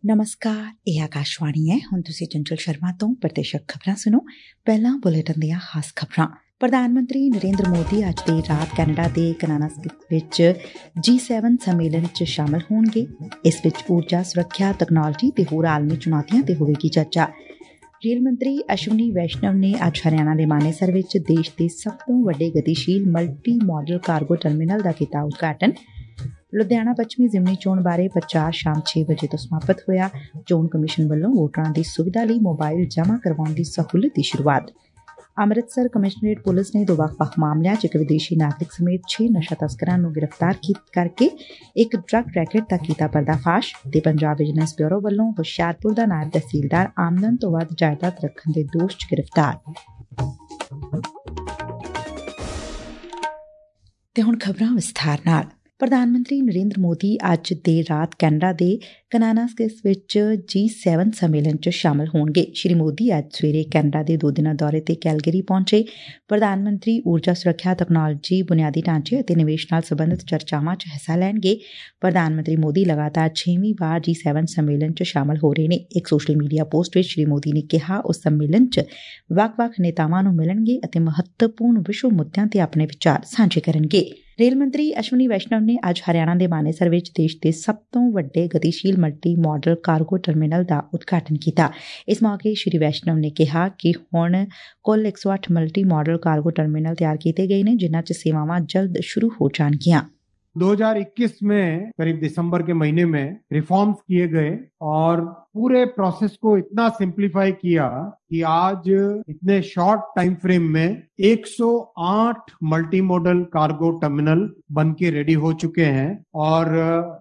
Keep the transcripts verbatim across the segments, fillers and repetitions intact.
ਨਮਸਕਾਰ, ਇਹ ਆਕਾਸ਼ਵਾਣੀ ਹੈ। ਹੁਣ ਤੁਸੀਂ ਚੰਚਲ ਸ਼ਰਮਾ ਤੋਂ ਪ੍ਰਤੀਸ਼ਕ ਖਬਰਾਂ ਸੁਣੋ। ਪਹਿਲਾਂ ਬੁਲੇਟਿਨ ਦੀਆਂ ਖਾਸ ਖਬਰਾਂ। ਪ੍ਰਧਾਨ ਮੰਤਰੀ ਨਰਿੰਦਰ ਮੋਦੀ ਅੱਜ ਦੇਰ ਰਾਤ ਕੈਨੇਡਾ ਦੇ ਕਨਾਨਾਸਕ ਵਿੱਚ ਜੀ ਸੈਵਨ ਸੰਮੇਲਨ 'ਚ ਸ਼ਾਮਲ ਹੋਣਗੇ। ਇਸ ਵਿੱਚ ਊਰਜਾ, ਸੁਰੱਖਿਆ, ਤਕਨਾਲੋਜੀ ਤੇ ਹੋਰ ਆਲਮੀ ਚੁਣੌਤੀਆਂ ਤੇ ਹੋਵੇਗੀ ਚਰਚਾ। ਰੇਲ ਮੰਤਰੀ ਅਸ਼ਵਨੀ ਵੈਸ਼ਨਵ ਨੇ ਅੱਜ ਹਰਿਆਣਾ ਦੇ ਮਾਨੇਸਰ ਵਿੱਚ ਦੇਸ਼ ਦੇ ਸਭ ਤੋਂ ਵੱਡੇ ਗਤੀਸ਼ੀਲ ਮਲਟੀ ਮਾਡਲ ਕਾਰਗੋ ਟਰਮੀਨਲ ਦਾ ਕੀਤਾ ਉਦਘਾਟਨ। ਲੁਧਿਆਣਾ ਪੱਛਮੀ ਜ਼ਿਮਨੀ ਚੋਣ ਬਾਰੇ ਪ੍ਰਚਾਰ ਸ਼ਾਮ ਛੇ ਵਜੇ ਤੋਂ ਸਮਾਪਤ ਹੋਇਆ। ਚੋਣ ਕਮਿਸ਼ਨ ਵੱਲੋਂ ਵੋਟਰਾਂ ਦੀ ਸੁਵਿਧਾ ਲਈ ਮੋਬਾਇਲ ਜਮ੍ਹਾਂ ਕਰਵਾਉਣ ਦੀ ਸਹੂਲਤ ਦੀ ਸ਼ੁਰੂਆਤ। ਅੰਮ੍ਰਿਤਸਰ ਕਮਿਸ਼ਨਰੇਟ ਪੁਲਿਸ ਨੇ ਦੋ ਵੱਖ-ਵੱਖ ਮਾਮਲਿਆਂ 'ਚ ਇੱਕ ਵਿਦੇਸ਼ੀ ਨਾਗਰਿਕ ਸਮੇਤ ਛੇ ਨਸ਼ਾ ਤਸਕਰਾਂ ਨੂੰ ਗ੍ਰਿਫਤਾਰ ਕਰਕੇ ਇੱਕ ਡਰੱਗ ਰੈਕੇਟ ਦਾ ਕੀਤਾ ਪਰਦਾਫਾਸ਼। ਤੇ ਪੰਜਾਬ ਵਿਜੀਲੈਂਸ ਬਿਊਰੋ ਵੱਲੋਂ ਹੁਸ਼ਿਆਰਪੁਰ ਦਾ ਨਾਇਬ ਤਹਿਸੀਲਦਾਰ ਆਮਦਨ ਤੋਂ ਵੱਧ ਜਾਇਦਾਦ ਰੱਖਣ ਦੇ ਦੋਸ਼ 'ਚ ਗ੍ਰਿਫਤਾਰ। ਤੇ ਹੁਣ ਖਬਰਾਂ ਵਿਸਥਾਰ ਨਾਲ। ਪ੍ਰਧਾਨ ਮੰਤਰੀ ਨਰਿੰਦਰ ਮੋਦੀ ਅੱਜ ਦੇਰ ਰਾਤ ਕੈਨੇਡਾ ਦੇ ਕਨਾਨਾਸਕ ਵਿੱਚ ਜੀ ਸੈਵਨ ਸੰਮੇਲਨ 'ਚ ਸ਼ਾਮਲ ਹੋਣਗੇ। ਸ਼੍ਰੀ ਮੋਦੀ ਅੱਜ ਸਵੇਰੇ ਕੈਨੇਡਾ ਦੇ ਦੋ ਦਿਨਾਂ ਦੌਰੇ ਤੇ ਕੈਲਗਰੀ ਪਹੁੰਚੇ। ਪ੍ਰਧਾਨ ਮੰਤਰੀ ਊਰਜਾ, ਸੁਰੱਖਿਆ, ਤਕਨਾਲੋਜੀ, ਬੁਨਿਆਦੀ ਢਾਂਚੇ ਅਤੇ ਨਿਵੇਸ਼ ਨਾਲ ਸਬੰਧਤ ਚਰਚਾਵਾਂ 'ਚ ਹਿੱਸਾ ਲੈਣਗੇ। ਪ੍ਰਧਾਨ ਮੰਤਰੀ ਮੋਦੀ ਲਗਾਤਾਰ ਛੇਵੀਂ ਵਾਰ ਜੀ ਸੈਵਨ ਸੰਮੇਲਨ 'ਚ ਸ਼ਾਮਲ ਹੋ ਰਹੇ ਨੇ। ਇੱਕ ਸੋਸ਼ਲ ਮੀਡੀਆ ਪੋਸਟ ਵਿੱਚ ਸ਼੍ਰੀ ਮੋਦੀ ਨੇ ਕਿਹਾ ਉਹ ਸੰਮੇਲਨ 'ਚ ਵੱਖ-ਵੱਖ ਨੇਤਾਵਾਂ ਨੂੰ ਮਿਲਣਗੇ ਅਤੇ ਮਹੱਤਵਪੂਰਨ ਵਿਸ਼ਵ ਮੁੱਦਿਆਂ ਤੇ ਆਪਣੇ ਵਿਚਾਰ ਸਾਂਝੇ ਕਰਨਗੇ। ਰੇਲ ਮੰਤਰੀ ਅਸ਼ਵਨੀ ਵੈਸ਼ਨਵ ਨੇ ਅੱਜ ਹਰਿਆਣਾ ਦੇ ਮਾਨੇਸਰ ਵਿੱਚ ਦੇਸ਼ ਦੇ ਸਭ ਤੋਂ ਵੱਡੇ ਗਤੀਸ਼ੀਲ ਮਲਟੀ ਮਾਡਲ ਕਾਰਗੋ ਟਰਮੀਨਲ ਦਾ ਉਦਘਾਟਨ ਕੀਤਾ। ਇਸ ਮੌਕੇ ਸ਼੍ਰੀ ਵੈਸ਼ਨਵ ਨੇ ਕਿਹਾ ਕਿ ਹੁਣ ਕੁੱਲ ਇੱਕ ਸੌ ਅੱਠ ਮਲਟੀ ਮਾਡਲ ਕਾਰਗੋ ਟਰਮੀਨਲ ਤਿਆਰ ਕੀਤੇ ਗਏ ਨੇ, ਜਿਨ੍ਹਾਂ 'ਚ ਸੇਵਾਵਾਂ ਜਲਦ शुरू हो जाएंगियां। दो हज़ार इक्कीस में करीब दिसंबर के महीने में रिफॉर्म्स किए गए और पूरे प्रोसेस को इतना सिंप्लीफाई किया कि आज इतने शॉर्ट टाइम फ्रेम में एक सौ आठ मल्टी मॉडल कार्गो टर्मिनल बन के रेडी हो चुके हैं। और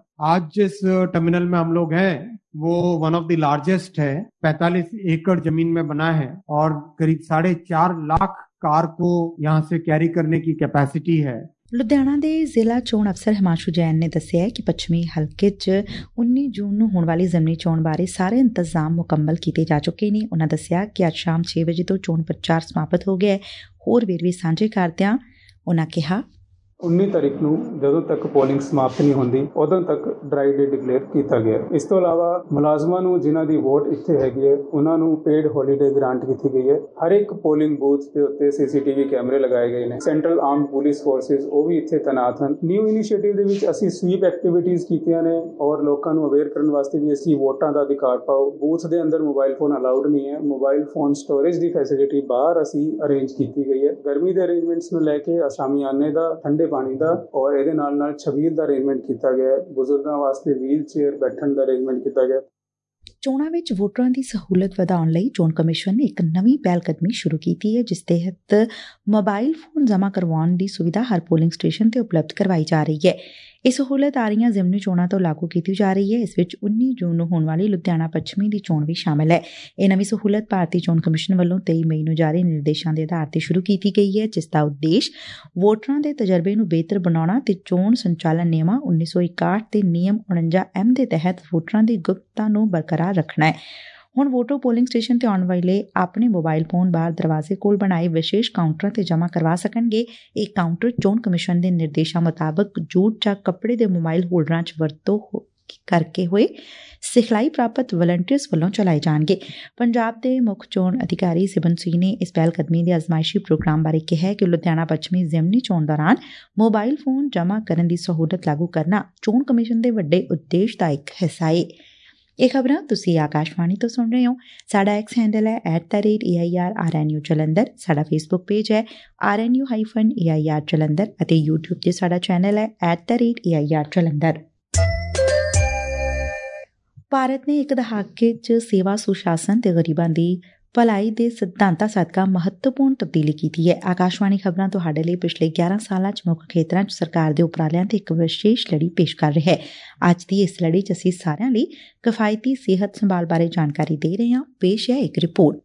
आज जिस टर्मिनल में हम लोग हैं वो वन ऑफ द लार्जेस्ट है, पैंतालीस एकड़ जमीन में बना है और करीब साढ़े चार लाख कार को यहाँ से कैरी करने की कैपेसिटी है। ਲੁਧਿਆਣਾ ਦੇ ਜ਼ਿਲ੍ਹਾ ਚੋਣ ਅਫਸਰ ਹਿਮਾਂਸ਼ੂ ਜੈਨ ਨੇ ਦੱਸਿਆ ਕਿ ਪੱਛਮੀ ਹਲਕੇ 'ਚ ਉੱਨੀ ਜੂਨ ਨੂੰ ਹੋਣ ਵਾਲੀ ਜ਼ਿਮਨੀ ਚੋਣ ਬਾਰੇ ਸਾਰੇ ਇੰਤਜ਼ਾਮ ਮੁਕੰਮਲ ਕੀਤੇ ਜਾ ਚੁੱਕੇ ਨੇ। ਉਨ੍ਹਾਂ ਦੱਸਿਆ ਕਿ ਅੱਜ ਸ਼ਾਮ ਛੇ ਵਜੇ ਤੋਂ ਚੋਣ ਪ੍ਰਚਾਰ ਸਮਾਪਤ ਹੋ ਗਿਆ ਹੈ। ਹੋਰ ਵੇਰਵੇ ਸਾਂਝੇ ਕਰਦਿਆਂ ਉਨ੍ਹਾਂ ਕਿਹਾ ਉੱਨੀ ਤਾਰੀਖ ਨੂੰ ਜਦੋਂ ਤੱਕ ਪੋਲਿੰਗ ਸਮਾਪਤ ਨਹੀਂ ਹੁੰਦੀ ਉਦੋਂ ਤੱਕ ਡਰਾਈ ਡੇ ਡਿਕਲੇਅਰ ਕੀਤਾ ਗਿਆ। ਇਸ ਤੋਂ ਇਲਾਵਾ ਮੁਲਾਜ਼ਮਾਂ ਨੂੰ ਜਿਨ੍ਹਾਂ ਦੀ ਵੋਟ ਇੱਥੇ ਹੈਗੀ ਹੈ ਉਹਨਾਂ ਨੂੰ ਪੇਡ ਹੌਲੀਡੇ ਗ੍ਰਾਂਟ ਕੀਤੀ ਗਈ ਹੈ। ਹਰ ਇੱਕ ਪੋਲਿੰਗ ਬੂਥ ਦੇ ਉੱਤੇ ਸੀਸੀਟੀਵੀ ਕੈਮਰੇ ਲਗਾਏ ਗਏ ਨੇ। ਸੈਂਟਰਲ ਆਰਮਡ ਪੁਲਿਸ ਫੋਰਸਿਸ ਉਹ ਵੀ ਇੱਥੇ ਤੈਨਾਤ ਹਨ। ਨਿਊ ਇਨੀਸ਼ੀਏਟਿਵ ਦੇ ਵਿੱਚ ਅਸੀਂ ਸਵੀਪ ਐਕਟੀਵਿਟੀਜ਼ ਕੀਤੀਆਂ ਨੇ ਔਰ ਲੋਕਾਂ ਨੂੰ ਅਵੇਅਰ ਕਰਨ ਵਾਸਤੇ ਵੀ ਅਸੀਂ ਵੋਟਾਂ ਦਾ ਅਧਿਕਾਰ ਪਾਓ। ਬੂਥ ਦੇ ਅੰਦਰ ਮੋਬਾਈਲ ਫੋਨ ਅਲਾਉਡ ਨਹੀਂ ਹੈ। ਮੋਬਾਈਲ ਫੋਨ ਸਟੋਰੇਜ ਦੀ ਫੈਸਿਲਿਟੀ ਬਾਹਰ ਅਸੀਂ ਅਰੇਂਜ ਕੀਤੀ ਗਈ ਹੈ। ਗਰਮੀ ਦੇ ਅਰੇਂਜਮੈਂਟਸ ਨੂੰ ਲੈ ਕੇ ਸ਼ਾਮਿਆਨੇ ਦਾ, ਠੰਡੇ ਪਾਣੀ ਦਾ ਔਰ ਇਹਦੇ ਨਾਲ ਨਾਲ ਛਬੀਲ ਦਾ ਅਰੇਂਜਮੈਂਟ ਕੀਤਾ ਗਿਆ। ਬਜ਼ੁਰਗਾਂ ਵਾਸਤੇ ਵੀਲ ਚੇਅਰ ਬੈਠਣ ਦਾ ਅਰੇਂਜਮੈਂਟ ਕੀਤਾ ਗਿਆ। ਚੋਣਾਂ ਵਿੱਚ ਵੋਟਰਾਂ ਦੀ ਸਹੂਲਤ ਵਧਾਉਣ ਲਈ ਚੋਣ ਕਮਿਸ਼ਨ ਨੇ ਇੱਕ ਨਵੀਂ ਪਹਿਲ ਕਦਮੀ ਸ਼ੁਰੂ ਕੀਤੀ ਹੈ, ਜਿਸ ਤਹਿਤ ਮੋਬਾਈਲ ਫੋਨ ਜਮ੍ਹਾਂ ਕਰਵਾਉਣ ਦੀ ਸੁਵਿਧਾ ਹਰ ਪੋਲਿੰਗ ਸਟੇਸ਼ਨ ਤੇ ਉਪਲਬਧ ਕਰਵਾਈ ਜਾ ਰਹੀ ਹੈ। ਇਹ ਸਹੂਲਤ ਆ ਰਹੀਆਂ ਜ਼ਿਮਨੀ ਚੋਣਾਂ ਤੋਂ ਲਾਗੂ ਕੀਤੀ ਜਾ ਰਹੀ ਹੈ। ਇਸ ਵਿੱਚ ਉੱਨੀ ਜੂਨ ਨੂੰ ਹੋਣ ਵਾਲੀ ਲੁਧਿਆਣਾ ਪੱਛਮੀ ਦੀ ਚੋਣ ਵੀ ਸ਼ਾਮਲ ਹੈ। ਇਹ ਨਵੀਂ ਸਹੂਲਤ ਭਾਰਤੀ ਚੋਣ ਕਮਿਸ਼ਨ ਵੱਲੋਂ ਤੇਈ ਮਈ ਨੂੰ ਜਾਰੀ ਨਿਰਦੇਸ਼ਾਂ ਦੇ ਆਧਾਰ ਤੇ ਸ਼ੁਰੂ ਕੀਤੀ ਗਈ ਹੈ, ਜਿਸ ਦਾ ਉਦੇਸ਼ ਵੋਟਰਾਂ ਦੇ ਤਜਰਬੇ ਨੂੰ ਬਿਹਤਰ ਬਣਾਉਣਾ ਤੇ ਚੋਣ ਸੰਚਾਲਨ ਨਿਯਮਾਂ ਉੱਨੀ ਸੌ ਇਕਾਹਠ ਤੇ ਨਿਯਮ ਉਣੰਜਾ ਐਮ ਦੇ ਤਹਿਤ ਵੋਟਰਾਂ ਦੀ ਗੁਪਤਤਾ ਨੂੰ ਬਰਕਰਾਰ ਰੱਖਣਾ ਹੈ। ਹੁਣ ਵੋਟਰ ਪੋਲਿੰਗ ਸਟੇਸ਼ਨ ਤੇ ਆਉਣ ਵਾਲੇ ਆਪਣੇ ਮੋਬਾਈਲ ਫੋਨ ਬਾਹਰ ਦਰਵਾਜ਼ੇ ਕੋਲ ਬਣਾਏ ਵਿਸ਼ੇਸ਼ ਕਾਊਂਟਰਾਂ ਤੇ ਜਮ੍ਹਾਂ ਕਰਵਾ ਸਕਣਗੇ। ਇਹ ਕਾਊਂਟਰ ਚੋਣ ਕਮਿਸ਼ਨ ਦੇ ਨਿਰਦੇਸ਼ਾਂ ਮੁਤਾਬਕ ਜੂਟ ਜਾਂ ਕੱਪੜੇ ਦੇ ਮੋਬਾਈਲ ਹੋਲਡਰਾਂ 'ਚ ਵਰਤੋਂ ਕਰਕੇ ਹੋਏ ਸਿਖਲਾਈ ਪ੍ਰਾਪਤ ਵਲੰਟੀਅਰਸ ਵੱਲੋਂ ਚਲਾਏ ਜਾਣਗੇ। ਪੰਜਾਬ ਦੇ ਮੁੱਖ ਚੋਣ ਅਧਿਕਾਰੀ ਸਿਬਨ ਸਿੰਘ ਨੇ ਇਸ ਪਹਿਲ ਕਦਮੀ ਦੇ ਅਜ਼ਮਾਇਸ਼ੀ ਪ੍ਰੋਗਰਾਮ ਬਾਰੇ ਕਿਹਾ ਕਿ ਲੁਧਿਆਣਾ ਪੱਛਮੀ ਜ਼ਿਮਨੀ ਚੋਣ ਦੌਰਾਨ ਮੋਬਾਈਲ ਫੋਨ ਜਮ੍ਹਾਂ ਕਰਨ ਦੀ ਸਹੂਲਤ ਲਾਗੂ ਕਰਨਾ ਚੋਣ ਕਮਿਸ਼ਨ ਦੇ ਵੱਡੇ ਉਦੇਸ਼ ਦਾ ਇੱਕ ਹਿੱਸਾ ਹੈ। ਇਹ ਖਬਰਾਂ ਤੁਸੀਂ ਆਕਾਸ਼ਵਾਣੀ ਤੋਂ ਸੁਣ ਰਹੇ ਹੋ। ਸਾਡਾ ਐਕਸ ਹੈਂਡਲ ਹੈ at the rate A I R R N U Jalandhar. ਸਾਡਾ ਫੇਸਬੁੱਕ ਪੇਜ ਹੈ R N U hyphen A I R Jalandhar ਅਤੇ ਯੂਟਿਊਬ ਤੇ ਸਾਡਾ ਚੈਨਲ ਹੈ at the rate A I R Jalandhar. Bharat ਨੇ ਇੱਕ ਦਹਾਕੇ 'ਚ ਸੇਵਾ, ਸੁਸ਼ਾਸਨ ਤੇ ਗਰੀਬਾਂ ਦੀ ਭਲਾਈ ਦੇ ਸਿਧਾਂਤਾਂ ਸਦਕਾ ਮਹੱਤਵਪੂਰਨ ਤਬਦੀਲੀ ਕੀਤੀ ਹੈ। ਆਕਾਸ਼ਵਾਣੀ ਖਬਰਾਂ ਤੁਹਾਡੇ ਲਈ ਪਿਛਲੇ ਗਿਆਰਾਂ ਸਾਲਾਂ 'ਚ ਮੁੱਖ ਖੇਤਰਾਂ 'ਚ ਸਰਕਾਰ ਦੇ ਉਪਰਾਲਿਆਂ ਤੇ ਇੱਕ ਵਿਸ਼ੇਸ਼ ਲੜੀ ਪੇਸ਼ ਕਰ ਰਿਹਾ ਹੈ। ਅੱਜ ਦੀ ਇਸ ਲੜੀ 'ਚ ਅਸੀਂ ਸਾਰਿਆਂ ਲਈ ਕਿਫਾਇਤੀ ਸਿਹਤ ਸੰਭਾਲ ਬਾਰੇ ਜਾਣਕਾਰੀ ਦੇ ਰਹੇ ਹਾਂ। ਪੇਸ਼ ਹੈ ਇੱਕ ਰਿਪੋਰਟ।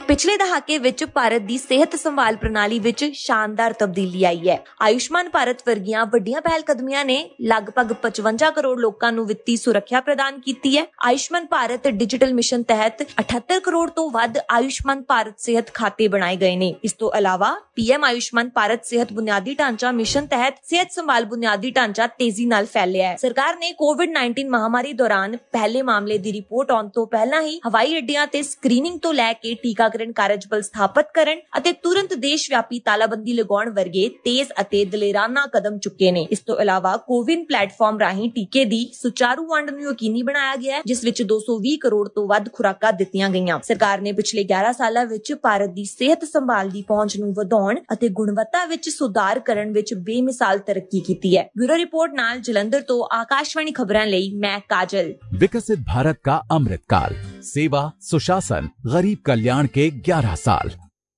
ਪਿਛਲੇ ਦਹਾਕੇ ਵਿੱਚ ਭਾਰਤ ਦੀ ਸਿਹਤ ਸੰਭਾਲ ਪ੍ਰਣਾਲੀ ਵਿੱਚ ਸ਼ਾਨਦਾਰ ਤਬਦੀਲੀ ਆਈ ਹੈ। ਆਯੁਸ਼ਮਾਨ ਭਾਰਤ ਵਰਗੀਆਂ ਵੱਡੀਆਂ ਪਹਿਲ ਕਦਮੀਆਂ ਨੇ ਲਗਭਗ ਪਚਵੰਜਾ ਕਰੋੜ ਲੋਕਾਂ ਨੂੰ ਵਿੱਤੀ ਸੁਰੱਖਿਆ ਪ੍ਰਦਾਨ ਕੀਤੀ ਹੈ। ਆਯੁਸ਼ਮਾਨ ਭਾਰਤ ਡਿਜੀਟਲ ਮਿਸ਼ਨ ਤਹਿਤ ਅਠੱਤਰ ਕਰੋੜ ਤੋਂ ਵੱਧ ਆਯੁਸ਼ਮਾਨ ਭਾਰਤ ਸਿਹਤ ਖਾਤੇ ਬਣਾਏ ਗਏ ਨੇ। ਇਸ ਤੋਂ ਇਲਾਵਾ ਪੀਐਮ ਆਯੁਸ਼ਮਾਨ ਭਾਰਤ ਸਿਹਤ ਬੁਨਿਆਦੀ ਢਾਂਚਾ ਮਿਸ਼ਨ ਤਹਿਤ ਸਿਹਤ ਸੰਭਾਲ ਬੁਨਿਆਦੀ ਢਾਂਚਾ ਤੇਜ਼ੀ ਨਾਲ ਫੈਲਿਆ ਹੈ। ਸਰਕਾਰ ਨੇ ਕੋਵਿਡ ਉੱਨੀ ਮਹਾਮਾਰੀ ਦੌਰਾਨ ਪਹਿਲੇ ਮਾਮਲੇ ਦੀ ਰਿਪੋਰਟ ਆਉਣ ਤੋਂ ਪਹਿਲਾਂ ਹੀ ਹਵਾਈ ਅੱਡਿਆਂ ਤੇ ਸਕਰੀਨਿੰਗ ਤੋਂ ਲੈ ਕੇ ਟੀਕਾਕਰਨ ਕਾਰਜਬਲ ਸਥਾਪਿਤ ਕਰਨ ਅਤੇ ਤੁਰੰਤ ਦੇਸ਼ ਵਿਆਪੀ ਤਾਲਾਬੰਦੀ ਲਗਾਉਣ ਵਰਗੇ ਤੇਜ਼ ਅਤੇ ਦਲੇਰਾਨਾ ਕਦਮ ਚੁੱਕੇ ਨੇ। ਇਸ ਤੋਂ ਇਲਾਵਾ ਕੋਵਿਨ ਪਲੇਟਫਾਰਮ ਰਾਹੀਂ ਟੀਕੇ ਦੀ ਸੁਚਾਰੂ ਵੰਡ ਨੂੰ ਯਕੀਨੀ ਬਣਾਇਆ ਗਿਆ ਹੈ, ਜਿਸ ਵਿੱਚ ਦੋ ਸੌ ਵੀਹ ਕਰੋੜ ਤੋਂ ਵੱਧ ਖੁਰਾਕਾਂ ਦਿੱਤੀਆਂ ਗਈਆਂ। ਸਰਕਾਰ ਨੇ ਪਿਛਲੇ ਗਿਆਰਾਂ ਸਾਲਾਂ ਵਿੱਚ ਭਾਰਤ ਦੀ ਸਿਹਤ ਸੰਭਾਲ ਦੀ ਪਹੁੰਚ ਨੂੰ ਵਧਾਉਣ ਅਤੇ ਗੁਣਵੱਤਾ ਵਿੱਚ ਸੁਧਾਰ ਕਰਨ ਵਿੱਚ ਬੇਮਿਸਾਲ ਤਰੱਕੀ ਕੀਤੀ ਹੈ। ਬਿਊਰੋ ਰਿਪੋर्ट ਨਾਲ ਜਲੰਧਰ ਤੋਂ आकाशवाणी खबरों ਲਈ मैं काजल। विकसित भारत का अमृतकाल, सेवा सुशासन गरीब कल्याण के ग्यारह साल।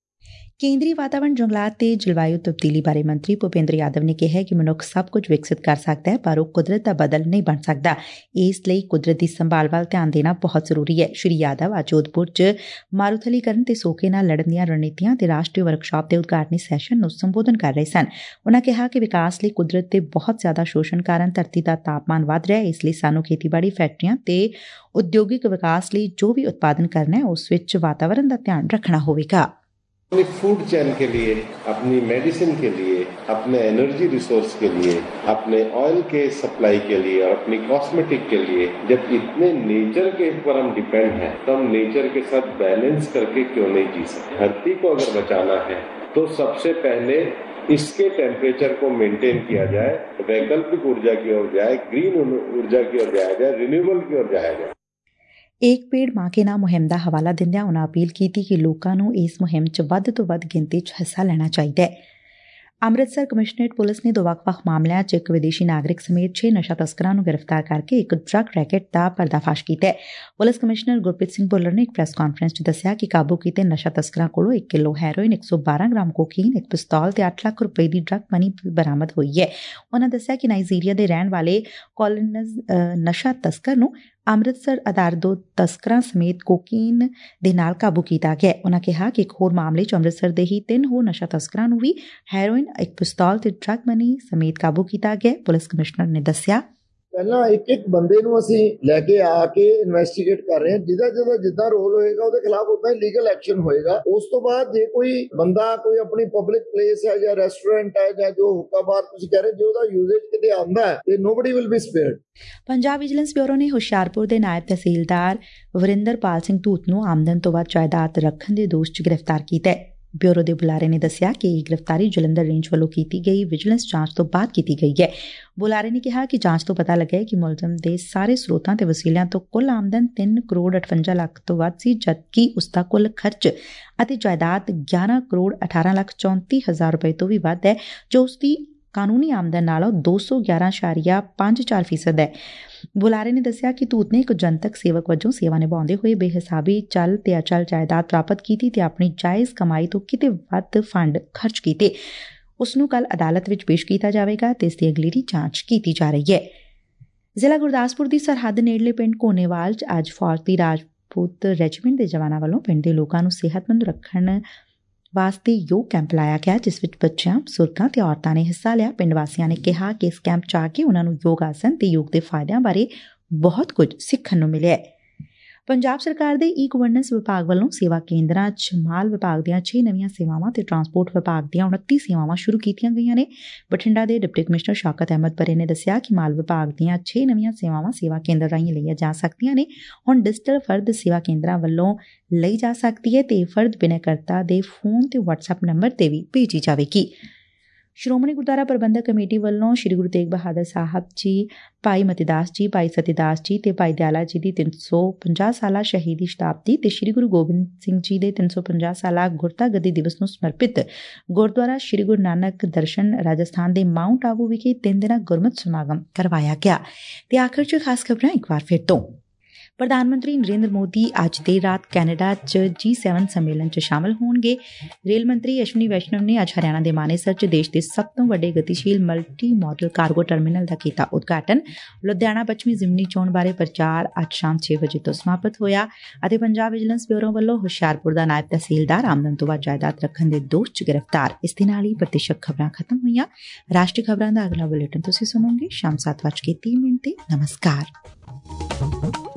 ਕੇਂਦਰੀ ਵਾਤਾਵਰਣ ਜੰਗਲਾਤ ਤੇ ਜਲਵਾਯੂ ਤਬਦੀਲੀ ਬਾਰੇ ਮੰਤਰੀ ਭੁਪਿੰਦਰ ਯਾਦਵ ਨੇ ਕਿਹਾ ਕਿ ਮਨੁੱਖ ਸਭ ਕੁਝ ਵਿਕਸਿਤ ਕਰ ਸਕਦਾ ਹੈ, ਪਰ ਉਹ ਕੁਦਰਤ ਦਾ ਬਦਲ ਨਹੀਂ ਬਣ ਸਕਦਾ। ਇਸ ਲਈ ਕੁਦਰਤ ਦੀ ਸੰਭਾਲ ਵੱਲ ਧਿਆਨ ਦੇਣਾ ਬਹੁਤ ਜ਼ਰੂਰੀ ਹੈ। ਸ਼੍ਰੀ ਯਾਦਵ ਅੱਜ ਜੋਧਪੁਰ 'ਚ ਮਾਰੂਥਲੀਕਰਨ ਤੇ ਸੋਕੇ ਨਾਲ ਲੜਨ ਦੀਆਂ ਰਣਨੀਤੀਆਂ ਤੇ ਰਾਸ਼ਟਰੀ ਵਰਕਸ਼ਾਪ ਦੇ ਉਦਘਾਟਨੀ ਸੈਸ਼ਨ ਨੂੰ ਸੰਬੋਧਨ ਕਰ ਰਹੇ ਸਨ। ਉਨ੍ਹਾਂ ਕਿਹਾ ਕਿ ਵਿਕਾਸ ਲਈ ਕੁਦਰਤ ਦੇ ਬਹੁਤ ਜ਼ਿਆਦਾ ਸ਼ੋਸ਼ਣ ਕਾਰਨ ਧਰਤੀ ਦਾ ਤਾਪਮਾਨ ਵਧ ਰਿਹਾ ਹੈ। ਇਸ ਲਈ ਸਾਨੂੰ ਖੇਤੀਬਾੜੀ, ਫੈਕਟਰੀਆਂ ਤੇ ਉਦਯੋਗਿਕ ਵਿਕਾਸ ਲਈ ਜੋ ਵੀ ਉਤਪਾਦਨ ਕਰਨਾ ਹੈ ਉਸ ਵਿੱਚ ਵਾਤਾਵਰਣ ਦਾ ਧਿਆਨ ਰੱਖਣਾ ਹੋਵੇਗਾ। अपनी फूड चेन के लिए, अपनी मेडिसिन के लिए, अपने एनर्जी रिसोर्स के लिए, अपने ऑयल के सप्लाई के लिए और अपनी कॉस्मेटिक के लिए जब इतने नेचर के ऊपर हम डिपेंड हैं तो हम नेचर के साथ बैलेंस करके क्यों नहीं जी सकते। धरती को अगर बचाना है तो सबसे पहले इसके टेम्परेचर को मेंटेन किया जाए, वैकल्पिक ऊर्जा की ओर जाए, ग्रीन ऊर्जा की ओर जाया जाए, रिन्यूएबल की ओर जाया जाए। ਏਕ ਪੇੜ ਮਾਂ ਕੇ ਨਾਮ ਮੁਹਿੰਮ ਦਾ ਹਵਾਲਾ ਦਿੰਦਿਆਂ ਉਨ੍ਹਾਂ ਅਪੀਲ ਕੀਤੀ ਕਿ ਲੋਕਾਂ ਨੂੰ ਇਸ ਮੁਹਿੰਮ 'ਚ ਵੱਧ ਤੋਂ ਵੱਧ ਗਿਣਤੀ 'ਚ ਹਿੱਸਾ ਲੈਣਾ ਚਾਹੀਦਾ ਹੈ। ਅੰਮ੍ਰਿਤਸਰ ਕਮਿਸ਼ਨਰੇਟ ਪੁਲਿਸ ਨੇ ਦੋ ਵੱਖ-ਵੱਖ ਮਾਮਲਿਆਂ 'ਚ ਇੱਕ ਵਿਦੇਸ਼ੀ ਨਾਗਰਿਕ ਸਮੇਤ ਛੇ ਨਸ਼ਾ ਤਸਕਰਾਂ ਨੂੰ ਗ੍ਰਿਫਤਾਰ ਕਰਕੇ ਇੱਕ ਡਰੱਗ ਰੈਕੇਟ ਦਾ ਪਰਦਾਫਾਸ਼ ਕੀਤਾ ਹੈ। ਪੁਲਿਸ ਕਮਿਸ਼ਨਰ ਗੁਰਪ੍ਰੀਤ ਸਿੰਘ ਭੁੱਲਰ ਨੇ ਇੱਕ ਪ੍ਰੈਸ ਕਾਨਫਰੰਸ 'ਚ ਦੱਸਿਆ ਕਿ ਕਾਬੂ ਕੀਤੇ ਨਸ਼ਾ ਤਸਕਰਾਂ ਕੋਲੋਂ ਇੱਕ ਕਿਲੋ ਹੈਰੋਇਨ, ਇੱਕ ਸੌ ਬਾਰਾਂ ਗ੍ਰਾਮ ਕੋਕੀਨ, ਇੱਕ ਪਿਸਤੌਲ ਤੇ ਅੱਠ ਲੱਖ ਰੁਪਏ ਦੀ ਡਰੱਗ ਮਨੀ ਬਰਾਮਦ ਹੋਈ ਹੈ। ਉਨ੍ਹਾਂ ਦੱਸਿਆ ਕਿ ਨਾਈਜੀਰੀਆ ਦੇ ਰਹਿਣ ਵਾਲੇ ਕੋਲਿਨਜ਼ ਨਸ਼ਾ ਤਸਕਰ ਨੂੰ ਅੰਮ੍ਰਿਤਸਰ ਆਧਾਰ ਦੋ ਤਸਕਰਾਂ ਸਮੇਤ ਕੋਕੀਨ ਦੇ ਨਾਲ ਕਾਬੂ ਕੀਤਾ ਗਿਆ। ਉਨ੍ਹਾਂ ਕਿਹਾ ਕਿ ਇੱਕ ਹੋਰ ਮਾਮਲੇ 'ਚ ਅੰਮ੍ਰਿਤਸਰ ਦੇ ਹੀ ਤਿੰਨ ਹੋਰ ਨਸ਼ਾ ਤਸਕਰਾਂ ਨੂੰ ਵੀ ਹੈਰੋਇਨ, ਇੱਕ ਪਿਸਤੌਲ ਤੇ ਡਰੱਗ ਮਨੀ ਸਮੇਤ ਕਾਬੂ ਕੀਤਾ ਗਿਆ। ਪੁਲਿਸ ਕਮਿਸ਼ਨਰ ਨੇ ਦੱਸਿਆ, ਪਹਿਲਾਂ ਇੱਕ ਇੱਕ ਬੰਦੇ ਨੂੰ ਅਸੀਂ ਲੈ ਕੇ ਆ ਕੇ ਇਨਵੈਸਟੀਗੇਟ ਕਰ ਰਹੇ ਹਾਂ। ਜਿਹਦਾ ਜਿਹਦਾ ਜਿੱਦਾਂ ਰੋਲ ਹੋਏਗਾ ਉਹਦੇ ਖਿਲਾਫ ਉਦਾਂ ਹੀ ਲੀਗਲ ਐਕਸ਼ਨ ਹੋਏਗਾ। ਉਸ ਤੋਂ ਬਾਅਦ ਜੇ ਕੋਈ ਬੰਦਾ ਕੋਈ ਆਪਣੀ ਪਬਲਿਕ ਪਲੇਸ ਹੈ ਜਾਂ ਰੈਸਟੋਰੈਂਟ ਹੈ ਜਾਂ ਜੋ ਹੁੱਕਾ ਬਾਰ ਤੁਸੀਂ ਕਹਿ ਰਹੇ, ਜੇ ਉਹਦਾ ਯੂਜ਼ੇਜ ਕਿਤੇ ਆਉਂਦਾ ਹੈ ਤੇ nobody will be spared. Punjab vigilance bureau ਨੇ ਹੁਸ਼ਿਆਰਪੁਰ ਦੇ ਨਾਇਬ ਤਹਿਸੀਲਦਾਰ ਵਰਿੰਦਰਪਾਲ ਸਿੰਘ ਧੂਤ ਨੂੰ ਆਮਦਨ ਤੋਂ ਵੱਧ ਜਾਇਦਾਦ ਰੱਖਣ ਦੇ ਦੋਸ਼ 'ਚ ਗ੍ਰਿਫਤਾਰ ਕੀਤਾ ਹੈ। ਬਿਊਰੋ ਦੇ ਬੁਲਾਰੇ ਨੇ ਦੱਸਿਆ ਕਿ ਇਹ ਗ੍ਰਿਫਤਾਰੀ ਜਲੰਧਰ ਰੇਂਜ ਵੱਲੋਂ ਕੀਤੀ ਗਈ ਵਿਜੀਲੈਂਸ ਜਾਂਚ ਤੋਂ ਬਾਅਦ ਕੀਤੀ ਗਈ ਹੈ। ਬੁਲਾਰੇ ਨੇ ਕਿਹਾ ਕਿ ਜਾਂਚ ਤੋਂ ਪਤਾ ਲੱਗਿਆ ਕਿ ਮੁਲਜ਼ਮ ਦੇ ਸਾਰੇ ਸਰੋਤਾਂ ਤੇ ਵਸੀਲਿਆਂ ਤੋਂ ਕੁੱਲ ਆਮਦਨ ਤਿੰਨ ਕਰੋੜ ਅਠਵੰਜਾ ਲੱਖ ਤੋਂ ਵੱਧ ਸੀ, ਜਦਕਿ ਉਸਦਾ ਕੁੱਲ ਖਰਚ ਅਤੇ ਜਾਇਦਾਦ ਗਿਆਰਾਂ ਕਰੋੜ ਅਠਾਰਾਂ ਲੱਖ ਚੌਂਤੀ ਹਜ਼ਾਰ ਰੁਪਏ ਤੋਂ ਵੀ ਵੱਧ ਹੈ, ਜੋ ਉਸਦੀ ਕਾਨੂੰਨੀ ਆਮਦਨ ਨਾਲੋਂ ਦੋ ਸੌ ਗਿਆਰਾਂ ਇਸ਼ਾਰੀਆ ਪੰਜ ਚਾਰ ਫੀਸਦ ਹੈ। ਬੁਲਾਰੇ ਨੇ ਦੱਸਿਆ ਕਿ ਧੂਤ ਨੇ ਇੱਕ ਜਨਤਕ ਸੇਵਕ ਵਜੋਂ ਸੇਵਾ ਨਿਭਾਉਂਦੇ ਹੋਏ ਬੇਹਿਸਾਬੀ ਚੱਲ ਤੇ ਅਚਲ ਜਾਇਦਾਦ ਪ੍ਰਾਪਤ ਕੀਤੀ ਤੇ ਆਪਣੀ ਜਾਇਜ਼ ਕਮਾਈ ਤੋਂ ਕਿਤੇ ਵੱਧ ਫੰਡ ਖਰਚ ਕੀਤੇ। ਉਸ ਨੂੰ ਕੱਲ ਅਦਾਲਤ ਵਿੱਚ ਪੇਸ਼ ਕੀਤਾ ਜਾਵੇਗਾ ਤੇ ਇਸ ਦੀ ਅਗਲੇਰੀ ਜਾਂਚ ਕੀਤੀ ਜਾ ਰਹੀ ਹੈ। ਜ਼ਿਲ੍ਹਾ ਗੁਰਦਾਸਪੁਰ ਦੀ ਸਰਹੱਦ ਨੇੜਲੇ ਪਿੰਡ ਕੋਨੇਵਾਲ 'ਚ ਅੱਜ ਫੌਜ ਦੀ ਰਾਜਪੂਤ ਰੈਜੀਮੈਂਟ ਦੇ ਜਵਾਨਾਂ ਵੱਲੋਂ ਪਿੰਡ ਦੇ ਲੋਕਾਂ ਨੂੰ ਸਿਹਤਮੰਦ ਰੱਖਣ ਵਾਸਤੇ ਯੋਗ ਕੈਂਪ ਲਾਇਆ ਗਿਆ, ਜਿਸ ਵਿੱਚ ਬੱਚਿਆਂ, ਬਜ਼ੁਰਗਾਂ ਤੇ ਔਰਤਾਂ ਨੇ ਹਿੱਸਾ ਲਿਆ। ਪਿੰਡ ਵਾਸੀਆਂ ਨੇ ਕਿਹਾ ਕਿ ਇਸ ਕੈਂਪ 'ਚ ਆ ਕੇ ਉਨ੍ਹਾਂ ਨੂੰ ਯੋਗ ਆਸਨ ਤੇ ਯੋਗ ਦੇ ਫਾਇਦਿਆਂ ਬਾਰੇ ਬਹੁਤ ਕੁਝ ਸਿੱਖਣ ਨੂੰ ਮਿਲਿਆ। ਪੰਜਾਬ ਸਰਕਾਰ ਦੇ ਈ ਗਵਰਨੈਂਸ ਵਿਭਾਗ ਵੱਲੋਂ ਸੇਵਾ ਕੇਂਦਰਾਂ 'ਚ ਮਾਲ ਵਿਭਾਗ ਦੀਆਂ ਛੇ ਨਵੀਆਂ ਸੇਵਾਵਾਂ ਤੇ ਟਰਾਂਸਪੋਰਟ ਵਿਭਾਗ ਦੀਆਂ ਉਨੱਤੀ ਸੇਵਾਵਾਂ ਸ਼ੁਰੂ ਕੀਤੀਆਂ ਗਈਆਂ ਨੇ। ਬਠਿੰਡਾ ਦੇ ਡਿਪਟੀ ਕਮਿਸ਼ਨਰ ਸ਼ੌਕਤ ਅਹਿਮਦ ਪਰੇ ਨੇ ਦੱਸਿਆ ਕਿ ਮਾਲ ਵਿਭਾਗ ਦੀਆਂ ਛੇ ਨਵੀਆਂ ਸੇਵਾਵਾਂ ਸੇਵਾ ਕੇਂਦਰ ਰਾਹੀਂ ਲਈਆਂ ਜਾ ਸਕਦੀਆਂ ਨੇ। ਹੁਣ ਡਿਜੀਟਲ ਫਰਦ ਸੇਵਾ ਕੇਂਦਰਾਂ ਵੱਲੋਂ ਲਈ ਜਾ ਸਕਦੀ ਹੈ ਤੇ ਫਰਦ ਬਿਨੈਕਰਤਾ ਦੇ ਫੋਨ ਤੇ ਵਟਸਐਪ ਨੰਬਰ ਤੇ ਵੀ ਭੇਜੀ ਜਾਵੇਗੀ। ਸ਼੍ਰੋਮਣੀ ਗੁਰਦੁਆਰਾ ਪ੍ਰਬੰਧਕ ਕਮੇਟੀ ਵੱਲੋਂ ਸ਼੍ਰੀ ਗੁਰੂ ਤੇਗ ਬਹਾਦਰ ਸਾਹਿਬ ਜੀ, ਭਾਈ ਮਤੀਦਾਸ ਜੀ, ਭਾਈ ਸਤੀਦਾਸ ਜੀ ਤੇ ਭਾਈ ਦਿਆਲਾ ਜੀ ਦੀ ਤਿੰਨ ਸੌ ਪੰਜਾਹ ਸਾਲਾ ਸ਼ਹੀਦੀ ਸ਼ਤਾਬਦੀ ਤੇ ਸ਼੍ਰੀ ਗੁਰੂ ਗੋਬਿੰਦ ਸਿੰਘ ਜੀ ਦੇ ਤਿੰਨ ਸੌ ਪੰਜਾਹ ਸਾਲਾ ਗੁਰਤਾ ਗੱਦੀ ਦਿਵਸ ਨੂੰ ਸਮਰਪਿਤ ਗੁਰਦੁਆਰਾ ਸ਼੍ਰੀ ਗੁਰੂ ਨਾਨਕ ਦਰਸ਼ਨ ਰਾਜਸਥਾਨ ਦੇ ਮਾਊਂਟ ਆਬੂ ਵਿਖੇ ਤਿੰਨ ਦਿਨਾਂ ਗੁਰਮਤਿ ਸਮਾਗਮ ਕਰਵਾਇਆ ਗਿਆ। ਤੇ ਆਖਰ 'ਚ ਖਾਸ ਖਬਰਾਂ ਇੱਕ ਵਾਰ ਫਿਰ ਤੋਂ। ਪ੍ਰਧਾਨ ਮੰਤਰੀ ਨਰਿੰਦਰ ਮੋਦੀ ਅੱਜ ਦੇਰ ਰਾਤ ਕੈਨੇਡਾ ਚ ਜੀ ਸੈਵਨ ਸੰਮੇਲਨ ਚ ਸ਼ਾਮਲ ਹੋਣਗੇ। ਰੇਲ ਮੰਤਰੀ ਅਸ਼ਵਨੀ ਵੈਸ਼ਨਵ ਨੇ ਅੱਜ ਹਰਿਆਣਾ ਦੇ ਮਾਨੇਸਰ ਚ ਦੇਸ਼ ਦੇ ਸਭ ਤੋਂ ਵੱਡੇ ਗਤੀਸ਼ੀਲ ਮਲਟੀ ਮਾਡਲ ਕਾਰਗੋ ਟਰਮੀਨਲ ਦਾ ਕੀਤਾ ਉਦਘਾਟਨ। ਲੁਧਿਆਣਾ ਪੱਛਮੀ ਜ਼ਿਮਨੀ ਚੋਣ ਬਾਰੇ ਪ੍ਰਚਾਰ ਅੱਜ ਸ਼ਾਮ ਛੇ ਵਜੇ ਤੋਂ ਸਮਾਪਤ ਹੋਇਆ ਅਤੇ ਪੰਜਾਬ ਵਿਜੀਲੈਂਸ ਬਿਊਰੋ ਵੱਲੋਂ ਹੁਸ਼ਿਆਰਪੁਰ ਦਾ ਨਾਇਬ ਤਹਿਸੀਲਦਾਰ ਆਮਦਨ ਤੋਂ ਵੱਧ ਜਾਇਦਾਦ ਰੱਖਣ ਦੇ ਦੋਸ਼ ਚ ਗ੍ਰਿਫਤਾਰ। ਇਸ ਦੇ ਨਾਲ ਹੀ ਪ੍ਰਤੀਸ਼ਤ ਖਬਰਾਂ ਖਤਮ ਹੋਈਆਂ। ਰਾਸ਼ਟਰੀ ਖਬਰਾਂ ਦਾ ਅਗਲਾ ਬੁਲੇਟਿਨ ਤੁਸੀਂ ਸੁਣੋਗੇ ਸ਼ਾਮ ਸੱਤ ਵੱਜ ਕੇ ਤੀਹ ਮਿੰਟ ਤੇ। ਨਮਸਕਾਰ।